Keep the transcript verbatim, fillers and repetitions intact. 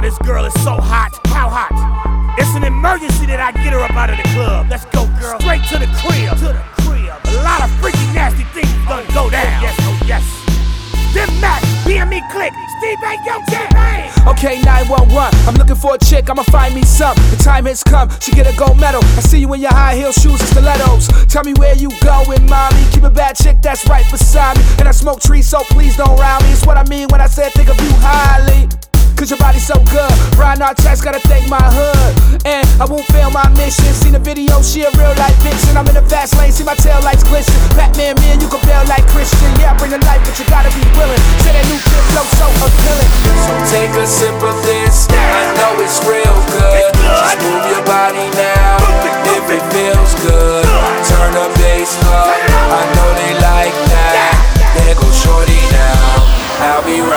this girl is so hot. How hot? It's an emergency that I get her up out of the club. Let's go, girl. Straight to the crib. To the crib. A lot of freaky, nasty things gonna go down. Yes, oh yes. Them Mac, B M E Click, Steve Bang, Young J-Bang. Okay, nine one one, I'm looking for a chick, I'ma find me some. The time has come, she get a gold medal. I see you in your high heel shoes and stilettos. Tell me where you going, mommy. Keep a bad chick that's right beside me. And I smoke trees, so please don't round me. It's what I mean when I said think of you highly. Cause your body's so good. Brian Artest, gotta thank my hood. And I won't fail my mission. Seen the video, she a real life vixen. I'm in the fast lane, see my tail lights glisten. Batman, me and you can bail like Christian. Yeah, I bring the life, but you gotta be willing. Say that new clip